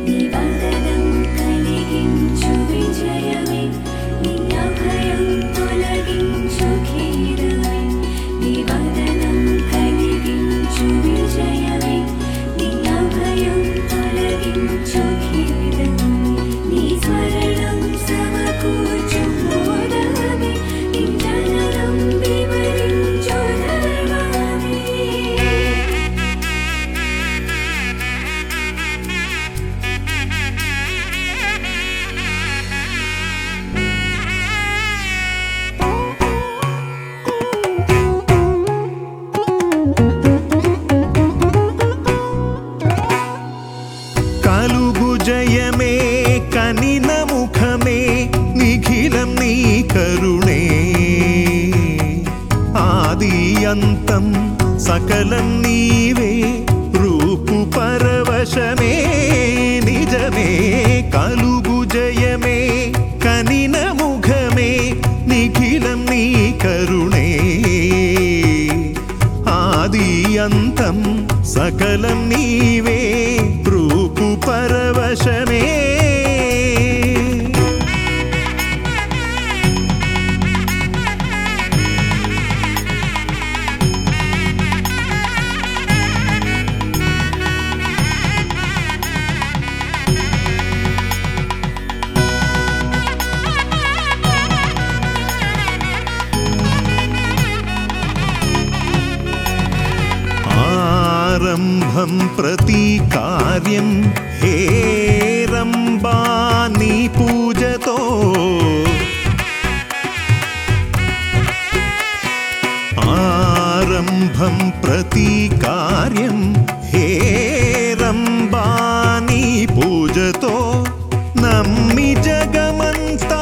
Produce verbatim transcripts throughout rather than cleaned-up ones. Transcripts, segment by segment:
అంతం సకలం నీవే రూపు పరవశమే నిజమే కలుగు జయమే కనిన ముఖమే నిఖిలం నీ కరుణే ఆది అంతం సకలం నీవే రూపు పరవశమే ఆరంభం ప్రతీకార్యం హేరంబా నీ పూజతో ఆరంభం ప్రతీకార్యం హేరంబా నీ పూజతో నమ్మి జగమంతా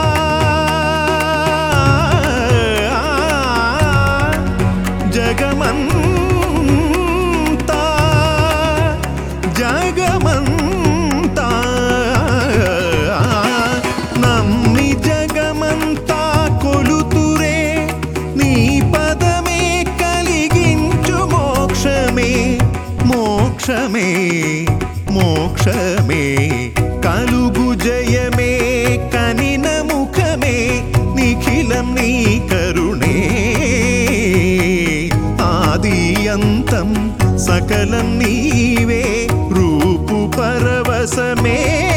జగమన్ జగమంతా నమ్మి జగమంతా కొలుతురే నీ పదమే కలిగించు మోక్షమే మోక్షమే మోక్షమే కలుగు జయమే కనిన ముఖమే నిఖిలం నీ కరుణే ఆది అంతం సకలం నీవే రూపు పరవశమే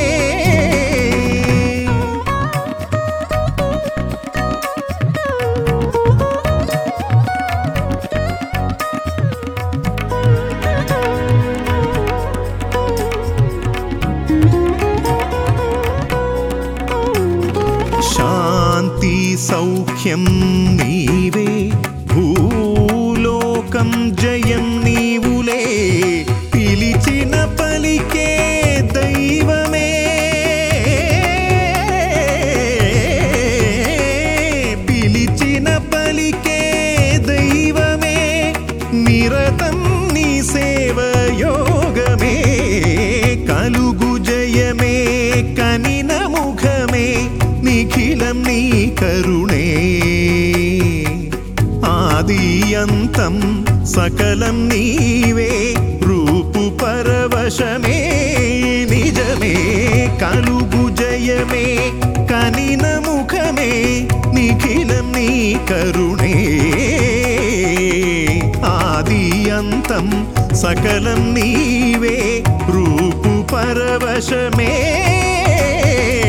శాంతి సౌఖ్యం నీవే భూలోకం జయం నీవులే పిలిచిన పలికే దైవమే పిలిచిన పలికే దైవమే నిరతం నీ సేవ యోగమే కలుగు జయమే కనిన ముఖమే నిఖిలం నీ కరుణే ఆది అంతం సకలం నీవే రూపు పరవశమే నిజమే కలుగు జయమే కనిన ముఖమే నిఖిలం నీ కరుణే ఆది అంతం సకలం నీవే రూపు పరవశమే